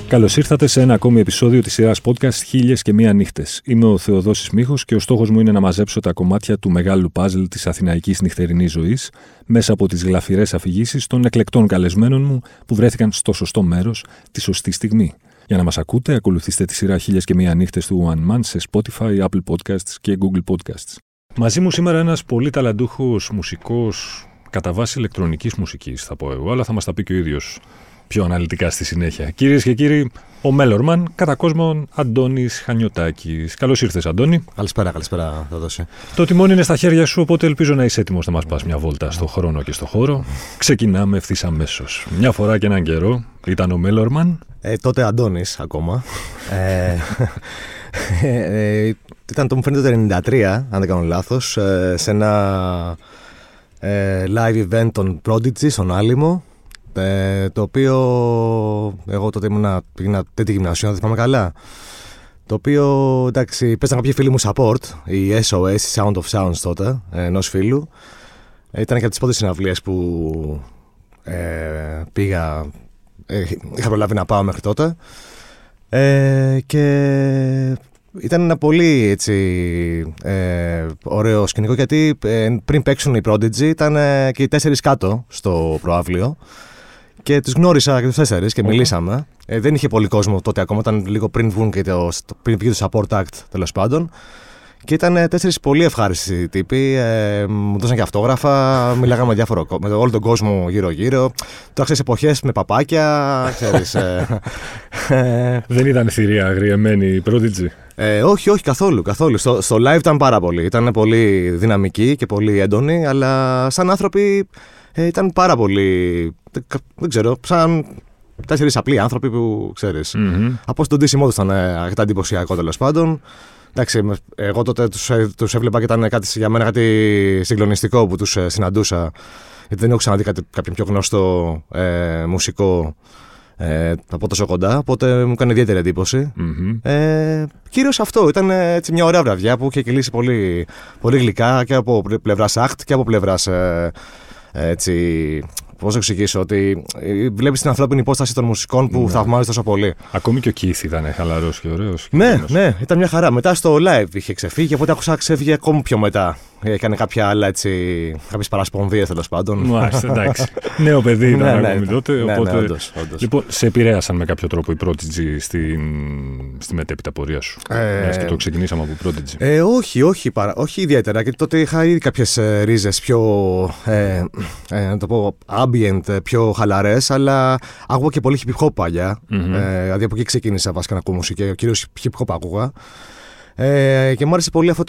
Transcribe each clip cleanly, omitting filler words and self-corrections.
Καλώς ήρθατε σε ένα ακόμη επεισόδιο της σειράς podcast Χίλιες και Μία Νύχτες. Είμαι ο Θεοδόσης Μίχος και ο στόχος μου είναι να μαζέψω τα κομμάτια του μεγάλου παζλ της αθηναϊκής νυχτερινής ζωής μέσα από τις γλαφυρές αφηγήσεις των εκλεκτών καλεσμένων μου που βρέθηκαν στο σωστό μέρος τη σωστή στιγμή. Για να μας ακούτε, ακολουθήστε τη σειρά Χίλιες και Μία Νύχτες του One Man σε Spotify, Apple Podcasts και Google Podcasts. Μαζί μου σήμερα ένας πολύ ταλαντούχος μουσικός, κατά βάση ηλεκτρονικής μουσικής θα πω εγώ, αλλά θα μας τα πει και ο ίδιος πιο αναλυτικά στη συνέχεια. Κυρίες και κύριοι, ο Μέλορμαν, κατά κόσμον Αντώνης Χανιωτάκης. Καλώς ήρθες, Αντώνη. Καλησπέρα, Θεοδόση. Το τιμόνι είναι στα χέρια σου, οπότε ελπίζω να είσαι έτοιμος να μας πας μια βόλτα στο χρόνο και στο χώρο. Ξεκινάμε ευθύς αμέσως. Μια φορά και έναν καιρό ήταν ο Μέλορμαν. Τότε Αντώνης ακόμα. Ήταν το μου φαίνεται το 1993, αν δεν κάνω λάθος, σε ένα live event των Prodigy στον Άλυμο. Το οποίο εγώ τότε πήγαινα τέτοια γυμνασίου, αν δεν θυμάμαι καλά. Το οποίο, εντάξει, παίζαν κάποιοι φίλοι μου support, η SOS, η Sound of Sounds τότε, ενός φίλου. Ήταν και από τις πρώτες συναυλίες που πήγα, είχα προλάβει να πάω μέχρι τότε. Και ήταν ένα πολύ έτσι, ωραίο σκηνικό, γιατί πριν παίξουν οι Prodigy ήταν και οι 4 κάτω στο προαύλιο. Και τους γνώρισα και τους 4 και μιλήσαμε. Δεν είχε πολύ κόσμο τότε ακόμα, ήταν λίγο πριν βγουν και πριν βγει το support act, τέλος πάντων. Και ήταν 4 πολύ ευχάριστοι τύποι. Μου δώσαν και αυτόγραφα, μιλάγαμε με όλο τον κόσμο γύρω-γύρω. Τώρα ξέρεις, εποχές με παπάκια, ξέρεις. Δεν ήταν θηρία αγριεμένη η Prodigy? Όχι, καθόλου. Στο live ήταν πάρα πολύ. Ήταν πολύ δυναμική και πολύ έντονη, αλλά σαν άνθρωποι ήταν πάρα πολύ. Δεν ξέρω, σαν 4 απλοί άνθρωποι που ξέρεις. Από στον ντύσιμό του ήταν αρκετά εντυπωσιακό, τέλος πάντων. Εντάξει, εγώ τότε τους έβλεπα και ήταν για μένα κάτι συγκλονιστικό που τους συναντούσα. Γιατί δεν έχω ξαναδεί κάποιον πιο γνωστό μουσικό από τόσο κοντά. Οπότε μου έκανε ιδιαίτερη εντύπωση. Κυρίως αυτό. Ήταν έτσι μια ωραία βραδιά που είχε κυλήσει πολύ, πολύ γλυκά και από πλευράς act και από πλευράς έτσι. Πώς να εξηγήσω, ότι βλέπεις την ανθρώπινη υπόσταση των μουσικών που θαυμάζεις τόσο πολύ. Ακόμη και ο Keith ήταν χαλαρός και ωραίος. Ναι, ήταν μια χαρά. Μετά στο live είχε ξεφύγει, οπότε άκουσα ξέφυγε ακόμη πιο μετά. Έκανε κάποια άλλα έτσι, κάποιες παρασπονδίες τέλος πάντων. Μάλιστα, εντάξει. Νέο παιδί ήταν ακόμη τότε. Οπότε... όντως. Λοιπόν, σε επηρέασαν με κάποιο τρόπο οι Prodigy στη μετέπειτα πορεία σου? Και το ξεκινήσαμε από Prodigy. Όχι ιδιαίτερα, γιατί τότε είχα ήδη κάποιες ρίζες πιο, να το πω, ambient, πιο χαλαρές, αλλά άκουγα και πολύ hip hop παλιά. Δηλαδή από εκεί ξεκίνησα βασικά να ακούω μουσική, κυρίως hip hop άκουγα. Και μου άρεσε πολύ αυτό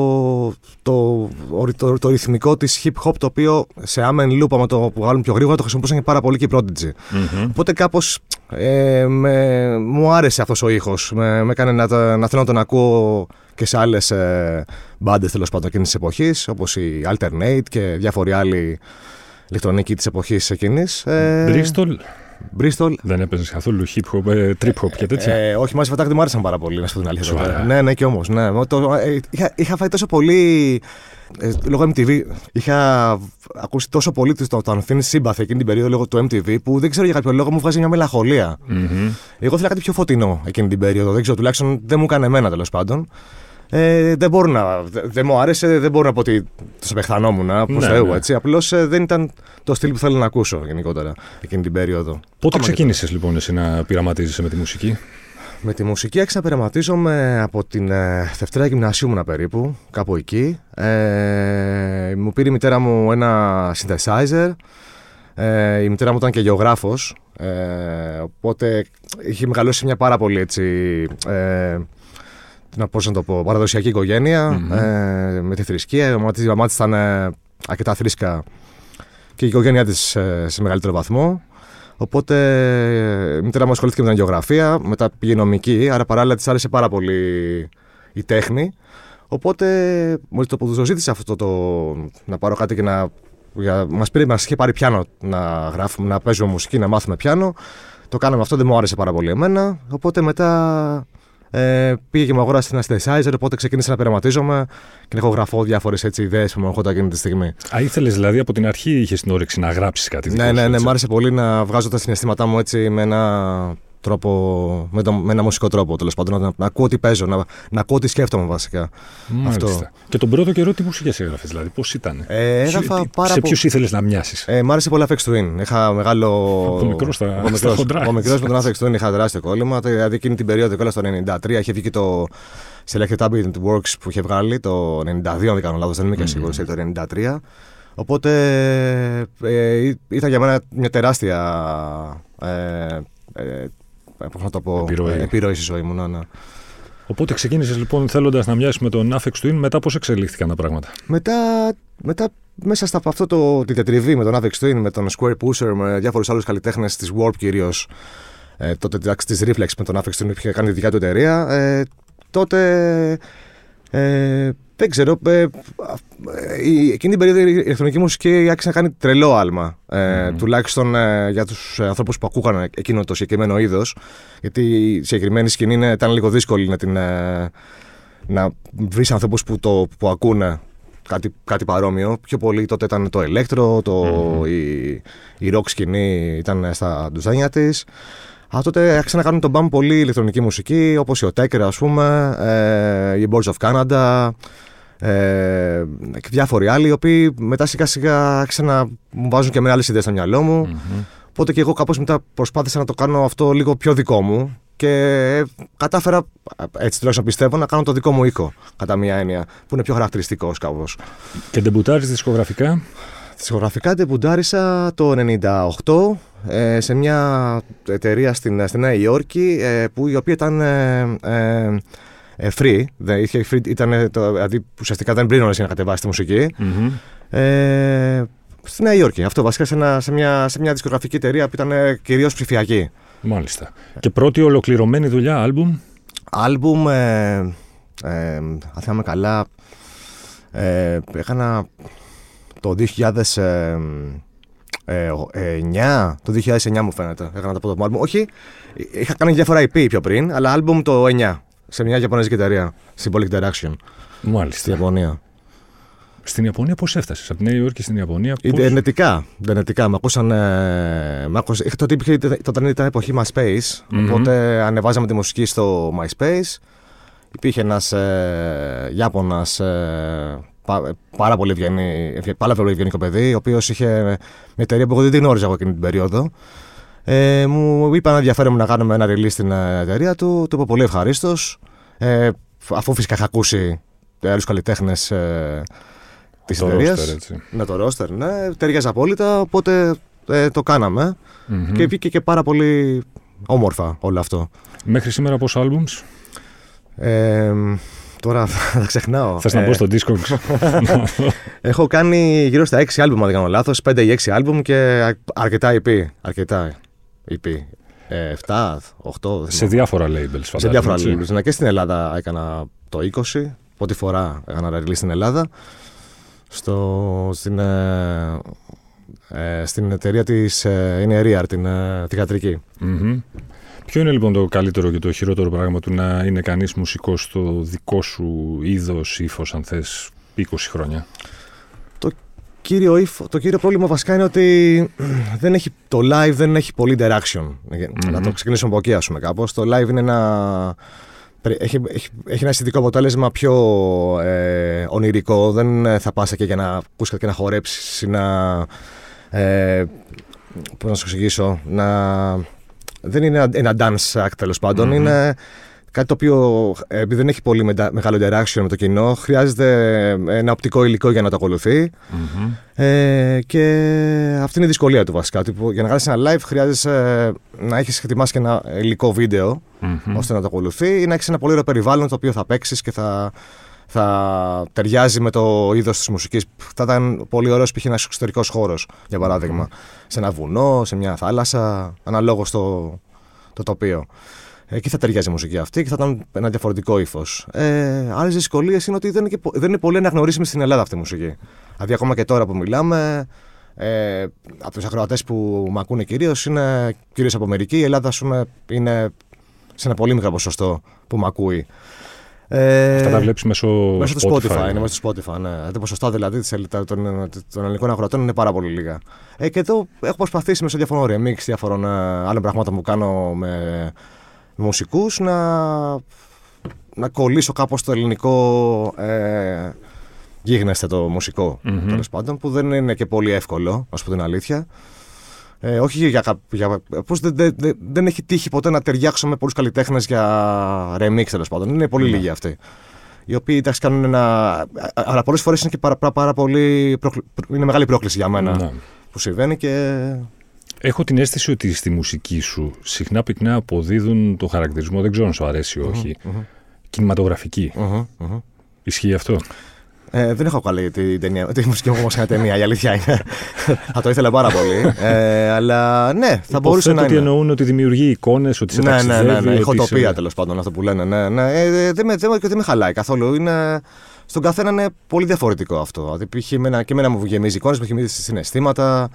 το ρυθμικό της hip hop, το οποίο σε amen loop, άμα το βγάλουν πιο γρήγορα, το χρησιμοποιούσαν και πάρα πολύ και οι Prodigy. Οπότε κάπως μου άρεσε αυτός ο ήχος. Με έκανε να θέλω να τον ακούω και σε άλλες μπάντες τέλος πάντων εκείνης της εποχής, όπως η Alternate και διάφοροι άλλοι ηλεκτρονικοί της εποχής εκείνης. Bristol. Δεν έπαιζες καθόλου hip hop, trip hop και τέτοια? Όχι, Massive Attack δεν μου άρεσαν πάρα πολύ, να σου πω την αλήθεια. Ναι, και όμως. Ναι. Είχα φάει τόσο πολύ. Λόγω MTV, είχα ακούσει τόσο πολύ το Unfinished Sympathy εκείνη την περίοδο λόγω του MTV, που δεν ξέρω για κάποιο λόγο μου βγάζει μια μελαγχολία. Εγώ ήθελα κάτι πιο φωτεινό εκείνη την περίοδο. Δεν ξέρω, τουλάχιστον δεν μου έκανε εμένα τέλος πάντων. Δεν μου άρεσε, δεν μπορώ να πω ότι το απεχθανόμουν προς Θεού, έτσι. Απλώς δεν ήταν το στυλ που θέλω να ακούσω γενικότερα εκείνη την περίοδο. Πότε ξεκίνησες λοιπόν εσύ να πειραματίζεσαι με τη μουσική? Με τη μουσική άρχισα να πειραματίζομαι από την Δευτέρα Γυμνασίου μου περίπου, κάπου εκεί. Μου πήρε η μητέρα μου ένα synthesizer. Η μητέρα μου ήταν και γεωγράφος, οπότε είχε μεγαλώσει μια πάρα πολύ έτσι. Πώς να το πω, παραδοσιακή οικογένεια, με τη θρησκεία. Η μαμά της ήταν αρκετά θρήσκα και η οικογένειά της σε μεγαλύτερο βαθμό. Οπότε η μητέρα μου ασχολήθηκε με την γεωγραφία, μετά πήγε νομική, άρα παράλληλα της άρεσε πάρα πολύ η τέχνη. Οπότε μόλις το ζήτησε αυτό να πάρω κάτι και μας είχε πάρει πιάνο να γράφουμε, να παίζουμε μουσική, να μάθουμε πιάνο. Το κάναμε αυτό, δεν μου άρεσε πάρα πολύ εμένα. Οπότε μετά πήγε και μου αγόρασε ένα synthesizer, οπότε ξεκίνησα να πειραματίζομαι και να έχω γραφώ διάφορες ιδέες που μου έρχονταν εκείνη τη στιγμή. Ήθελες δηλαδή από την αρχή, είχες την όρεξη να γράψεις κάτι? Ναι, μου άρεσε πολύ να βγάζω τα συναισθήματά μου έτσι με ένα τρόπο, με ένα μουσικό τρόπο, τέλος πάντων. Να ακούω τι παίζω, να ακούω τι σκέφτομαι βασικά. Μάλιστα. Αυτό. Και τον πρώτο καιρό τι μουσικές έγραφες, δηλαδή, πώς ήταν? Σε ποιους ήθελες να μοιάσεις? Μ' άρεσε πολύ Aphex Twin. Είχα μεγάλο. Από μικρός με τον Aphex Twin είχα τεράστιο κόλλημα. Δηλαδή εκείνη την περίοδο, κιόλας το 1993, είχε βγει και το Selected Ambient Works που είχε βγάλει το 92, αν δεν κάνω λάθος, δεν είμαι και σίγουρος, το 93. Οπότε ήταν για μένα μια τεράστια πώς να το πω, επιρροή στη ζωή μου. Ναι. Οπότε ξεκίνησες λοιπόν θέλοντας να μοιάσεις με τον Aphex Twin, μετά πώς εξελίχθηκαν τα πράγματα? Μετά μέσα στα αυτό τη τετριβή με τον Aphex Twin, με τον Square Pusher, με διάφορους άλλους καλλιτέχνες της Warp κυρίως, τότε της Reflex με τον Aphex Twin που είχε κάνει τη δικιά του εταιρεία, τότε δεν ξέρω, εκείνη την περίοδο η ηλεκτρονική μουσική άρχισε να κάνει τρελό άλμα. Τουλάχιστον για τους ανθρώπους που ακούγαν εκείνο το συγκεκριμένο είδος. Γιατί η συγκεκριμένη σκηνή ήταν λίγο δύσκολη να βρεις ανθρώπους που ακούνε κάτι παρόμοιο. Πιο πολύ τότε ήταν το ηλέκτρο, η rock σκηνή ήταν στα ντουζάνια της. Τότε άρχισε να κάνουν τον μπαμ πολύ ηλεκτρονική μουσική, όπως η Oteker, ας πούμε, η Birds of Canada και διάφοροι άλλοι, οι οποίοι μετά σιγά σιγά άρχισαν να μου βάζουν και με άλλες ιδέες στο μυαλό μου. Οπότε και εγώ κάπως μετά προσπάθησα να το κάνω αυτό λίγο πιο δικό μου και κατάφερα, έτσι τουλάχιστον πιστεύω, να κάνω το δικό μου ήχο, κατά μία έννοια, που είναι πιο χαρακτηριστικός κάπως. Και ντεμπουτάρεις δισκογραφικά? Δισκογραφικά ντεμπουντάρισα το 98 σε μια εταιρεία στη Νέα Υόρκη, η οποία ήταν free, δηλαδή ουσιαστικά δεν πλήρωνες για να κατεβάσεις τη μουσική. Στη Νέα Υόρκη, αυτό βασικά σε μια δισκογραφική εταιρεία που ήταν κυρίως ψηφιακή. Μάλιστα. Και πρώτη ολοκληρωμένη δουλειά, άλμπουμ? Άλμπουμ, αν θυμάμαι καλά, έκανα το 2009, το 2009 μου φαίνεται, έκανα το πρώτο άλμπουμ. Όχι, είχα κάνει διάφορα EP πιο πριν, αλλά άλμπουμ το 9, σε μια ιαπωνέζικη εταιρεία, Symbolic Direction. Μάλιστα. Στην Ιαπωνία. Στην Ιαπωνία πώς έφτασες, από τη Νέα Υόρκη στην Ιαπωνία? Ιντερνετικά. Με ακούσαν. Τότε ήταν εποχή MySpace, οπότε ανεβάζαμε τη μουσική στο MySpace. Υπήρχε ένας Ιάπωνας πάρα πολύ ευγενικό παιδί, ο οποίος είχε μια εταιρεία που εγώ δεν την γνώριζα από εκείνη την περίοδο. Μου είπαν να ενδιαφέρομαι να κάνουμε ένα release στην εταιρεία του. Το είπα πολύ ευχαρίστως. Αφού φυσικά είχα ακούσει άλλους καλλιτέχνες της εταιρείας. Με το roster, ναι. Ταιριάζει απόλυτα, οπότε το κάναμε. Και βγήκε και πάρα πολύ όμορφα όλο αυτό. Μέχρι σήμερα πόσα albums? Τώρα θα ξεχνάω. Θες να πω στο Discord? Έχω κάνει γύρω στα 6 άλμπουμ, αν δεν κάνω λάθος. 5 ή 6 άλμπουμ και αρκετά EP. 7, 8. Σε διάφορα labels, φαντάζομαι. Σε διάφορα labels. Ναι, και στην Ελλάδα έκανα το 20. Πρώτη φορά έκανα release στην Ελλάδα. Στην εταιρεία της είναι Rear, την θυγατρική. Ποιο είναι λοιπόν το καλύτερο και το χειρότερο πράγμα του να είναι κανείς μουσικός στο δικό σου είδος, ύφος, αν θες, 20 χρόνια? Το κύριο πρόβλημα βασικά είναι ότι το live δεν έχει πολύ interaction. Να το ξεκινήσουμε από εκεί, ας πούμε, κάπως. Το live είναι έχει ένα αισθητικό αποτέλεσμα πιο ονειρικό. Δεν θα πας εκεί για να ακούσεις κάτι και να χορέψεις ή πώς να σου εξηγήσω, δεν είναι ένα dance act, τέλος πάντων. Είναι κάτι το οποίο, επειδή δεν έχει πολύ μεγάλο interaction με το κοινό, χρειάζεται ένα οπτικό υλικό για να το ακολουθεί. Και αυτή είναι η δυσκολία του βασικά. Για να κάνεις ένα live χρειάζεσαι να έχεις ετοιμάσει και ένα υλικό βίντεο ώστε να το ακολουθεί, ή να έχεις ένα πολύ ωραίο περιβάλλον το οποίο θα παίξεις και θα ταιριάζει με το είδος της μουσικής. Θα ήταν πολύ ωραίος π.χ. ένας εξωτερικός χώρος, για παράδειγμα. Σε ένα βουνό, σε μια θάλασσα, αναλόγως το τοπίο. Εκεί θα ταιριάζει η μουσική αυτή και θα ήταν ένα διαφορετικό ύφος. Άλλες δυσκολίες είναι ότι δεν είναι πολύ αναγνωρίσιμη στην Ελλάδα αυτή η μουσική. Δηλαδή, ακόμα και τώρα που μιλάμε, από τους ακροατές που με ακούνε κυρίως είναι κυρίως από Αμερική. Η Ελλάδα, ας πούμε, είναι σε ένα πολύ μικρό ποσοστό που με ακούει. Αυτά τα βλέπεις μέσω του Spotify. Είναι μέσω του Spotify, ναι. Το ποσοστό δηλαδή των ελληνικών αγροτών είναι πάρα πολύ λίγα. Και εδώ έχω προσπαθήσει μέσω διαφορών remix, διαφορών άλλων πραγμάτων που κάνω με μουσικούς να κολλήσω κάπως το ελληνικό γίγνεσθε το μουσικό, τέλος πάντων, που δεν είναι και πολύ εύκολο, να σου πω την αλήθεια. Όχι πώς δεν έχει τύχει ποτέ να ταιριάξω με πολλούς καλλιτέχνες για remix, τέλος πάντων. Είναι πολύ λίγοι αυτοί. Οι οποίοι εντάξει κάνουν αλλά πολλές φορές είναι και πάρα πολύ. Είναι μεγάλη πρόκληση για μένα που συμβαίνει και. Έχω την αίσθηση ότι στη μουσική σου συχνά πυκνά αποδίδουν το χαρακτηρισμό, δεν ξέρω αν σου αρέσει ή όχι, κινηματογραφική. Ισχύει αυτό? Δεν έχω καλή τη μουσική μου όμως ένα ταινία, η αλήθεια είναι. Θα το ήθελα πάρα πολύ. Αλλά ναι, θα μπορούσε να είναι. Ότι εννοούν ότι δημιουργεί εικόνες, ότι σε ταξιδεύει. Ναι, ηχοτοπία τέλος πάντων, αυτό που λένε. Δεν με χαλάει καθόλου. Στον καθένα είναι πολύ διαφορετικό αυτό. Και εμένα μου γεμίζει εικόνες, μου γεμίζει συναισθήματα.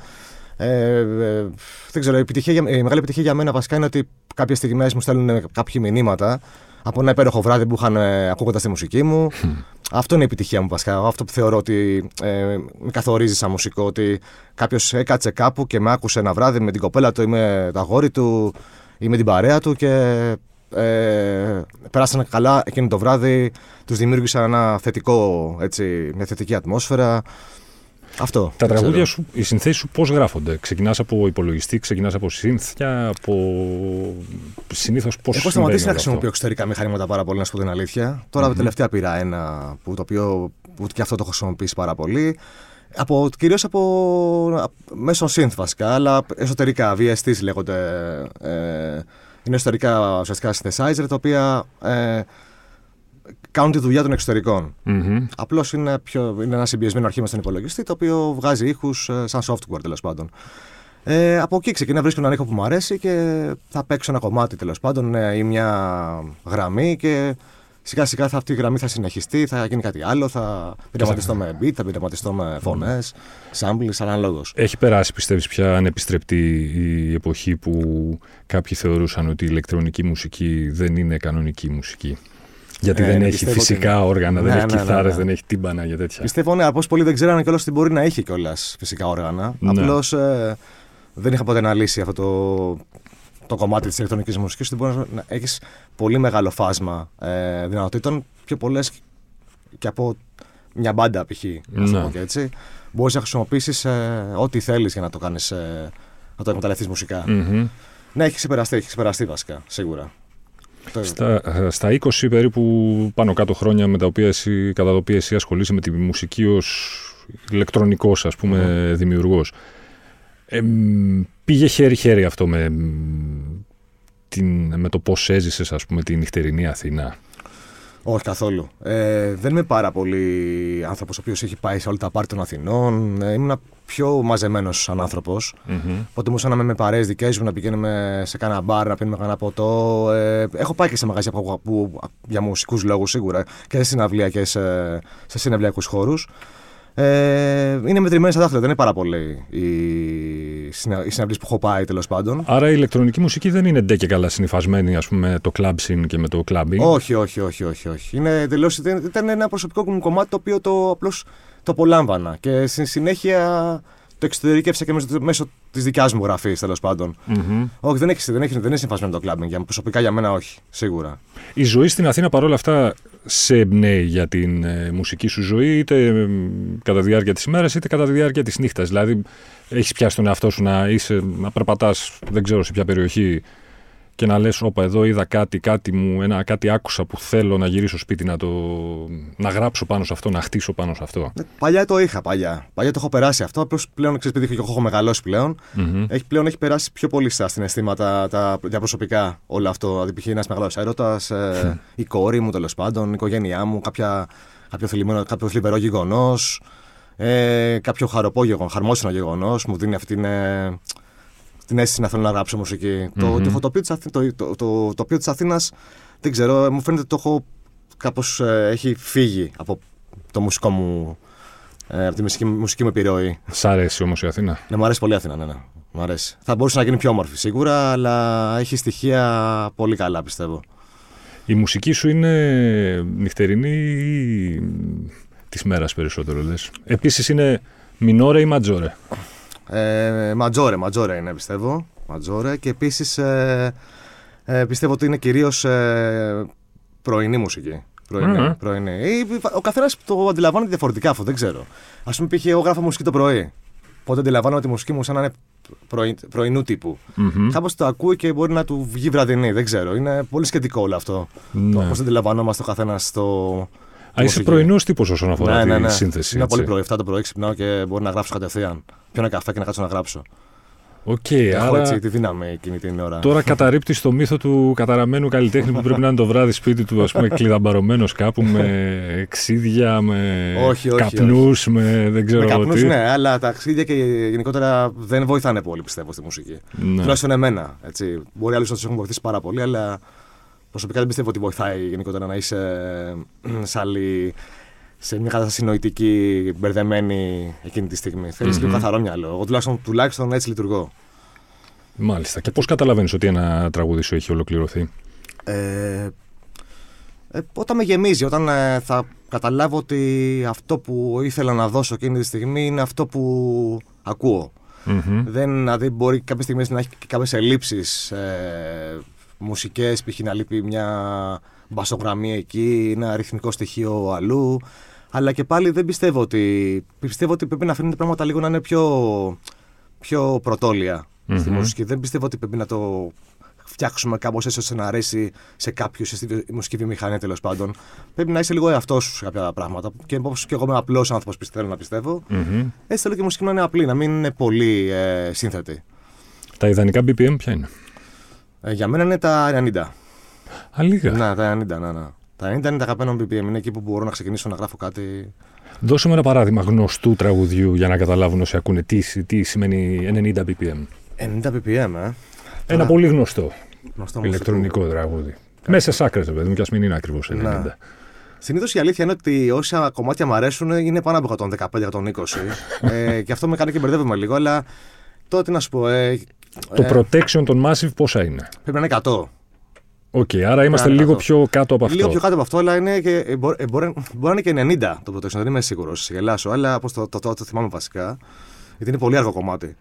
Δεν ξέρω, η μεγάλη επιτυχία για μένα βασικά είναι ότι κάποιες στιγμές μου στέλνουν κάποια μηνύματα από ένα υπέροχο βράδυ που είχαν ακούγοντας τη μουσική μου. Αυτό είναι η επιτυχία μου βασικά. Αυτό που θεωρώ ότι με καθορίζει σαν μουσικό. Ότι κάποιος έκατσε κάπου και με άκουσε ένα βράδυ με την κοπέλα του ή με το αγόρι του ή με την παρέα του και περάσανε καλά εκείνο το βράδυ. Τους δημιούργησα ένα θετικό, μια θετική ατμόσφαιρα. Αυτό. Τα τραγούδια σου, οι συνθέσεις σου πώς γράφονται? Ξεκινάς από υπολογιστή, ξεκινάς από συνθιά, συνήθως πώς? Έχω σταματήσει να χρησιμοποιώ εξωτερικά μηχανήματα πάρα πολύ, να σου πω την αλήθεια. Τώρα τελευταία πήρα ένα το οποίο και αυτό το έχω χρησιμοποιήσει πάρα πολύ. Κυρίως μέσω synth βασικά, αλλά εσωτερικά, VSTs λέγονται. Είναι εσωτερικά ουσιαστικά synthesizer, τα οποία κάνουν τη δουλειά των εξωτερικών. Απλώς είναι ένα συμπιεσμένο αρχήμα στον υπολογιστή, το οποίο βγάζει ήχους σαν software, τέλος πάντων. Από εκεί ξεκινά, βρίσκω έναν ήχο που μου αρέσει και θα παίξω ένα κομμάτι, τέλος πάντων, ή μια γραμμή και σιγά σιγά αυτή η γραμμή θα συνεχιστεί, θα γίνει κάτι άλλο, θα πειραματιστώ με beat, θα πειραματιστώ με φωνές, samples, αναλόγως. Έχει περάσει, πιστεύεις, πια ανεπιστρεπτή η εποχή που κάποιοι θεωρούσαν ότι η ηλεκτρονική μουσική δεν είναι κανονική μουσική? Γιατί δεν έχει φυσικά όργανα, δεν έχει κιθάρες, δεν έχει τύμπανα για τέτοια. Πιστεύω, ναι, πως πολλοί δεν ξέρανε κιόλας ότι μπορεί να έχει κιόλας φυσικά όργανα. Απλώς δεν είχα ποτέ αναλύσει αυτό το κομμάτι της ηλεκτρονικής μουσικής, ότι μπορεί να έχεις πολύ μεγάλο φάσμα δυνατοτήτων, πιο πολλές και από μια μπάντα π.χ. Να το πω και έτσι. Μπορείς να χρησιμοποιήσεις ό,τι θέλεις για να το κάνεις, να το εκμεταλλευτείς μουσικά. Ναι, έχει ξεπεραστεί βασικά, σίγουρα. Στα 20 περίπου πάνω κάτω χρόνια κατά τα οποία εσύ ασχολείσαι με τη μουσική ως ηλεκτρονικός, ας πούμε, δημιουργός, πήγε χέρι-χέρι αυτό με το πώς έζησες, ας πούμε, τη νυχτερινή Αθήνα? Όχι καθόλου. Δεν είμαι πάρα πολύ άνθρωπος ο οποίος έχει πάει σε όλα τα πάρτι των Αθηνών. Ήμουν πιο μαζεμένος σαν άνθρωπος. Οπότε μπορούσα να είμαι με παρέες δικές μου, να πηγαίνουμε σε κάνα μπαρ, να πίνουμε κανένα ποτό. Έχω πάει και σε μαγαζιά για μουσικούς λόγους σίγουρα και σε συναυλία και σε συναυλιακούς χώρους. Είναι μετρημένοι στα δάχτυλα, δεν είναι πάρα πολύ οι συναυλίες που έχω πάει, τέλος πάντων. Άρα η ηλεκτρονική μουσική δεν είναι ντε και καλά συνυφασμένη, ας πούμε, με το club scene και με το clubbing? Όχι. Ήταν ένα προσωπικό μου κομμάτι το οποίο απλώς το απολάμβανα και στη συνέχεια το εξωτερικεύσα και μέσω της δικιάς μου γραφής, τέλος πάντων. Όχι, δεν είναι συμφασμένο το clubbing. Προσωπικά για μένα όχι, σίγουρα. Η ζωή στην Αθήνα παρόλα αυτά σε εμπνέει για την μουσική σου ζωή, είτε κατά τη διάρκεια της ημέρας είτε κατά τη διάρκεια της νύχτας? Δηλαδή, έχεις πιάσει τον εαυτό σου να περπατάς, δεν ξέρω σε ποια περιοχή, και να λες, όπα, εδώ είδα κάτι άκουσα που θέλω να γυρίσω σπίτι να γράψω πάνω σε αυτό, να χτίσω πάνω σε αυτό? Παλιά το είχα, παλιά το έχω περάσει αυτό, απλώς πλέον, επειδή έχω μεγαλώσει πλέον, έχει περάσει πιο πολύ στα συναισθήματα τα προσωπικά όλο αυτό. Δηλαδή, π.χ. ένας μεγάλος έρωτας, η κόρη μου, τέλος πάντων, η οικογένειά μου, κάποιο θλιβερό γεγονός, κάποιο χαρμόσυνο γεγονός, μου δίνει αυτή την αίσθηση να θέλω να γράψω μουσική. Το τοπίο της Αθήνας, δεν ξέρω, μου φαίνεται ότι το έχω κάπως έχει φύγει από το μουσικό μου, από τη μουσική μου επιρροή. Σ' αρέσει όμως η Αθήνα? Ναι, μου αρέσει πολύ η Αθήνα, ναι. Μου αρέσει. Θα μπορούσε να γίνει πιο όμορφη σίγουρα, αλλά έχει στοιχεία πολύ καλά, πιστεύω. Η μουσική σου είναι νυχτερινή ή της μέρας περισσότερο λες? Επίσης είναι μινόρε ή ματζόρε? Ματζόρε είναι, πιστεύω. Ματζόρε, και επίσης πιστεύω ότι είναι κυρίως πρωινή μουσική. Πρωινή. Ο καθένας το αντιλαμβάνεται διαφορετικά αυτό, δεν ξέρω. Ας πούμε, εγώ γράφω μουσική το πρωί. Οπότε αντιλαμβάνομαι τη μουσική μου σαν να είναι πρωινού τύπου. Κάπως το ακούει και μπορεί να του βγει βραδινή, δεν ξέρω. Είναι πολύ σχετικό όλο αυτό. Ναι. Πώς αντιλαμβανόμαστε ο καθένας το. Είσαι πρωινός τύπος όσον αφορά τη σύνθεση. Είναι πολύ πρωί. 7 το πρωί ξυπνάω και μπορεί να γράψω κατευθείαν. Πιω ένα καφέ και να κάτσω να γράψω. Έχω άρα έτσι τη δύναμη εκείνη την ώρα. Τώρα καταρρίπτεις το μύθο του καταραμένου καλλιτέχνη που πρέπει να είναι το βράδυ σπίτι του, ας πούμε, κλειδαμπαρωμένος κάπου με ξύδια, με καπνούς, με δεν ξέρω τι. Με καπνούς, ναι, αλλά τα ξύδια και γενικότερα δεν βοηθάνε πολύ, πιστεύω, στη μουσική. Ναι. Τουλάχιστον εμένα. Έτσι. Μπορεί άλλους να τους έχουν βοηθήσει πάρα πολύ, αλλά προσωπικά δεν πιστεύω ότι βοηθάει γενικότερα να είσαι σε μια κατάσταση νοητική, μπερδεμένη εκείνη τη στιγμή. Θέλεις λίγο καθαρό μυαλό. Εγώ τουλάχιστον έτσι λειτουργώ. Μάλιστα. Και πώς καταλαβαίνεις ότι ένα τραγούδι σου έχει ολοκληρωθεί? Όταν με γεμίζει, όταν θα καταλάβω ότι αυτό που ήθελα να δώσω εκείνη τη στιγμή είναι αυτό που ακούω. Δηλαδή μπορεί κάποιες στιγμές να έχει κάποιες ελλείψεις μουσικές, π.χ. να λείπει μια μπασογραμμή εκεί, ένα ρυθμικό στοιχείο αλλού. Αλλά και πάλι δεν πιστεύω ότι πρέπει να αφήνουν πράγματα λίγο να είναι πιο πρωτόλια στη μουσική. Δεν πιστεύω ότι πρέπει να το φτιάξουμε κάπως έτσι ώστε να αρέσει σε κάποιους, στη μουσική βιομηχανία τέλος πάντων. Πρέπει να είσαι λίγο εαυτός σου σε κάποια πράγματα. Και όπως και εγώ είμαι απλός άνθρωπος, θέλω να πιστεύω. Έτσι θέλω και η μουσική να είναι απλή, να μην είναι πολύ σύνθετη. Τα ιδανικά BPM ποια είναι? Για μένα είναι τα 90. Αλίγα. Ναι, τα 90, ναι. Τα 90 είναι τα αγαπημένα BPM, είναι εκεί που μπορώ να ξεκινήσω να γράφω κάτι. Δώσε μου ένα παράδειγμα γνωστού τραγουδιού για να καταλάβουν όσοι ακούνε τι σημαίνει 90 BPM. 90 BPM, Ένα πολύ γνωστό ηλεκτρονικό τραγούδι. Μέσα σε άκρες, παιδί μου, κι ας μην είναι ακριβώς 90. Ναι. Συνήθως η αλήθεια είναι ότι όσα κομμάτια μου αρέσουν είναι πάνω από 115-120. Και αυτό με κάνει και μπερδεύομαι λίγο, αλλά τότε να σου πω. Το protection των Massive πόσα είναι? Πρέπει να είναι 100. Άρα είμαστε λίγο πιο κάτω από αυτό. Λίγο πιο κάτω από αυτό, αλλά είναι και, μπορεί να είναι και 90 το protection, δεν είμαι σίγουρος. Γελάσω, αλλά όπως το θυμάμαι βασικά. Γιατί είναι πολύ αργό κομμάτι.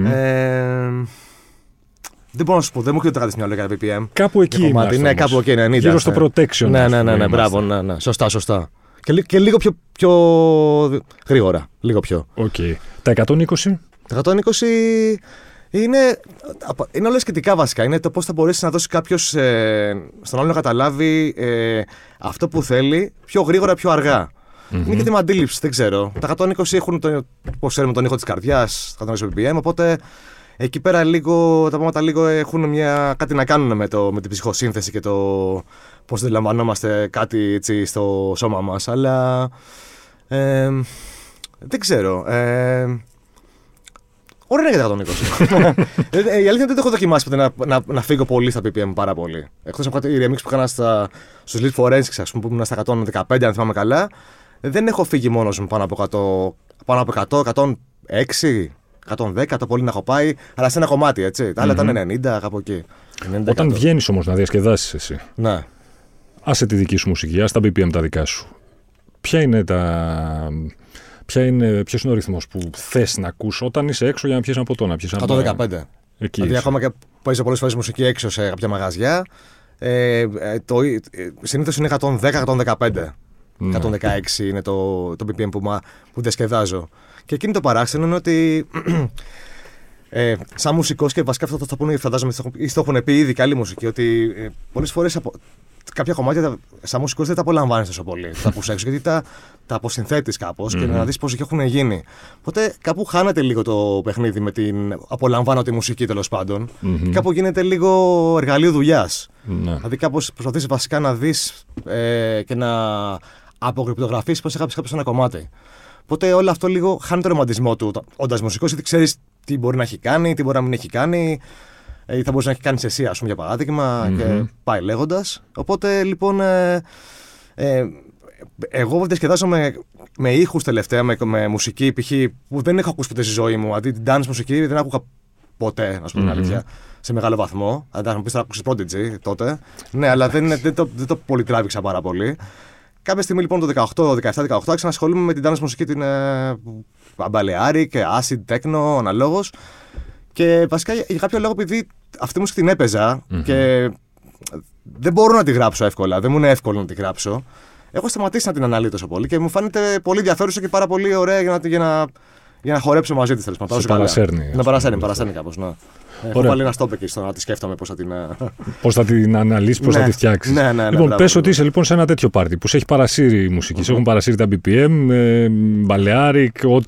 Δεν μπορώ να σου πω, δεν μου έρχεται κάτι μυαλό για BPM. Κάπου εκεί είμαστε. Ναι, κάπου εκεί, 90. Γύρω στο protection. Ναι, μπράβο, ναι. Σωστά. Και λίγο πιο γρήγορα. Λίγο πιο. Τα 120? Τα 120 είναι όλα σχετικά βασικά. Είναι το πώς θα μπορέσει να δώσει κάποιος στον άλλο να καταλάβει αυτό που θέλει πιο γρήγορα, πιο αργά. Είναι και θέμα αντίληψη, δεν ξέρω. Τα 120 έχουν, πώς ξέρουμε, τον ήχο της καρδιάς, 120 BPM, οπότε εκεί πέρα τα πράγματα λίγο έχουν κάτι να κάνουν με την ψυχοσύνθεση και το πώς αντιλαμβανόμαστε κάτι έτσι στο σώμα μας. Αλλά δεν ξέρω. Ωραία είναι για τα 120. Η αλήθεια είναι ότι δεν έχω δοκιμάσει ποτέ να φύγω πολύ στα BPM πάρα πολύ. Εκτός από κάτι remix που έκανα στους Lead Forensics, ας πούμε, που ήμουν στα 115, αν θυμάμαι καλά, δεν έχω φύγει μόνος μου πάνω από 100, 106, 110, το πολύ να έχω πάει, αλλά σε ένα κομμάτι, έτσι. Τα άλλα ήταν 90, κάπου εκεί. 90, όταν βγαίνεις όμως να διασκεδάσεις εσύ, ναι. Άσε τη δική σου μουσική, άσε τα BPM τα δικά σου. Ποιος είναι ο ρυθμός που θες να ακούς όταν είσαι έξω για να πιεις ένα ποτό, να πιεις 115. Δηλαδή ακόμα και παίζω πολλές φορές μουσική έξω σε κάποια μαγαζιά, συνήθως είναι 110-115. 116 είναι το BPM που διασκεδάζω. Και εκείνη το παράξενο είναι ότι σαν μουσικός, και βασικά αυτό θα πούνε, φαντάζομαι, ή το έχουν πει ήδη και άλλη μουσική, ότι πολλές φορές κάποια κομμάτια σαν μουσικός δεν τα απολαμβάνεις τόσο πολύ. Τα ακούς έξω, γιατί τα αποσυνθέτεις κάπως και να δεις πώς έχουν γίνει. Οπότε κάπου χάνεται λίγο το παιχνίδι με την απολαμβάνω τη μουσική, τέλος πάντων. Και κάπου γίνεται λίγο εργαλείο δουλειάς. Δηλαδή κάπως προσπαθείς βασικά να δεις και να αποκρυπτογραφείς πώς έγραψε κάποιος ένα κομμάτι. Οπότε όλο αυτό λίγο χάνει το ρομαντισμό του όντας μουσικός, γιατί ξέρεις τι μπορεί να έχει κάνει, τι μπορεί να μην έχει κάνει, ή θα μπορούσε να έχει κάνει εσύ, ας πούμε, για παράδειγμα, και πάει λέγοντας. Οπότε λοιπόν, εγώ διασκεδάζω με ήχους τελευταία, με μουσική π.χ. που δεν έχω ακούσει ποτέ στη ζωή μου. Αντί την dance μουσική δεν άκουγα ποτέ, να σου πω την αλήθεια, σε μεγάλο βαθμό. Αν θα μου πει να ακούσει Prodigy τότε. Ναι, αλλά δεν το πολυτράβηξα πάρα πολύ. Κάποια στιγμή λοιπόν το 17-18 άρχισα να ασχολούμαι με την dance μουσική, την Balearic, acid, techno, αναλόγως. Και βασικά για κάποιο λόγο, επειδή αυτή τη μουσική την έπαιζα και δεν μπορώ να τη γράψω εύκολα, δεν μου είναι εύκολο να τη γράψω. Έχω σταματήσει να την αναλύω τόσο πολύ και μου φαίνεται πολύ ενδιαφέρουσα και πάρα πολύ ωραία για να χορέψω μαζί της. Σε παρασέρνει. Να παρασέρνει κάπως. Ναι. Έχω βάλει ένα στόπ εκεί στο να τη σκέφτομαι πώς θα την αναλύσεις, πώς θα τη φτιάξεις. Λοιπόν, πες ότι είσαι λοιπόν σε ένα τέτοιο πάρτι που σε έχει παρασύρει η μουσική. Σε έχουν παρασύρει τα BPM, Balearic,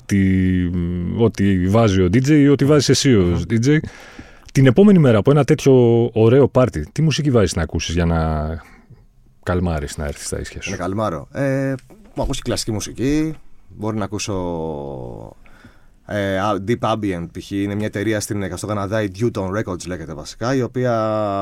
ό,τι βάζει ο DJ ή ό,τι βάζεις εσύ ο DJ. Την επόμενη μέρα από ένα τέτοιο ωραίο πάρτι, τι μουσική βάζεις να ακούσεις για να καλμάρεις, να έρθεις στα ίσια σου? Να καλμάρω. Μου ακούσει κλασική μουσική. Μπορεί να ακούσω Deep Ambient, π.χ. είναι μια εταιρεία στο Καναδά, η Newton Records λέγεται βασικά, η οποία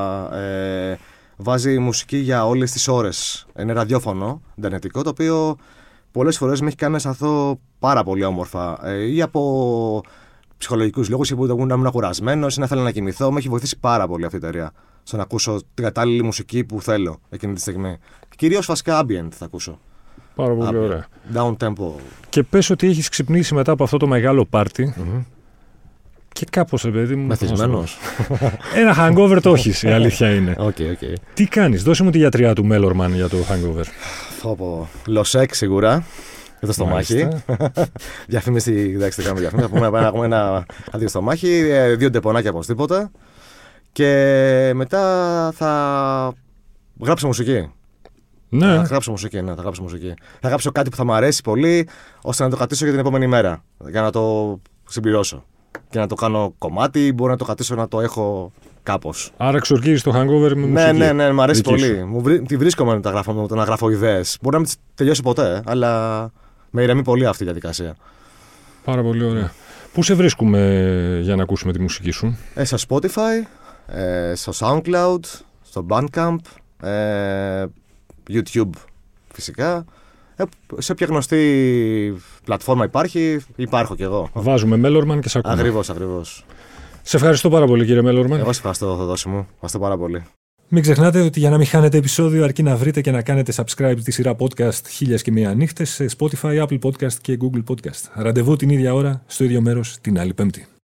βάζει μουσική για όλες τις ώρες. Είναι ραδιόφωνο, ιντερνετικό, το οποίο πολλές φορές με έχει κάνει να αισθανθώ πάρα πολύ όμορφα. Ή από ψυχολογικούς λόγους, ή που να ήμουν κουρασμένος, ή να θέλω να κοιμηθώ. Με έχει βοηθήσει πάρα πολύ αυτή η εταιρεία στο να ακούσω την κατάλληλη μουσική που θέλω εκείνη τη στιγμή. Κυρίως βασικά ambient θα ακούσω. Πάρα πολύ ωραία. Down tempo. Και πες ότι έχεις ξυπνήσει μετά από αυτό το μεγάλο πάρτι και κάπως, παιδί μου. Μεθυσμένος. Ένα hangover το έχεις, η αλήθεια είναι. Okay. Τι κάνεις, δώσε μου τη γιατριά του Mellorman για το hangover. Λοσέκ σίγουρα. Για το στομάχι. Διαφήμιση, εντάξει, δεν κάνουμε διαφήμιση. Θα πούμε ένα αντίο στομάχι, 2 ντεπονάκια οπωσδήποτε. Και μετά θα γράψω μουσική. Ναι. Θα γράψω μουσική. Θα γράψω κάτι που θα μου αρέσει πολύ, ώστε να το κρατήσω για την επόμενη μέρα. Για να το συμπληρώσω. Και να το κάνω κομμάτι, μπορεί να το κρατήσω να το έχω κάπως. Άρα εξορκίζεις το hangover με μουσική. Ναι, μου αρέσει πολύ. Τη βρίσκομαι να γράφω ιδέες. Μπορεί να μην τις τελειώσει ποτέ, αλλά με ηρεμεί πολύ αυτή η διαδικασία. Πάρα πολύ ωραία. Πού σε βρίσκουμε για να ακούσουμε τη μουσική σου? Στο Spotify, στο SoundCloud, στο Bandcamp, YouTube φυσικά. Σε όποια γνωστή πλατφόρμα υπάρχω κι εγώ. Βάζουμε Mellorman και σε ακούμε. Ακριβώς. Σε ευχαριστώ πάρα πολύ, κύριε Mellorman. Εγώ σε ευχαριστώ, Θοδόση μου. Ευχαριστώ πάρα πολύ. Μην ξεχνάτε ότι για να μην χάνετε επεισόδιο, αρκεί να βρείτε και να κάνετε subscribe τη σειρά podcast 1001 νύχτες σε Spotify, Apple Podcast και Google Podcast. Ραντεβού την ίδια ώρα, στο ίδιο μέρος, την άλλη Πέμπτη.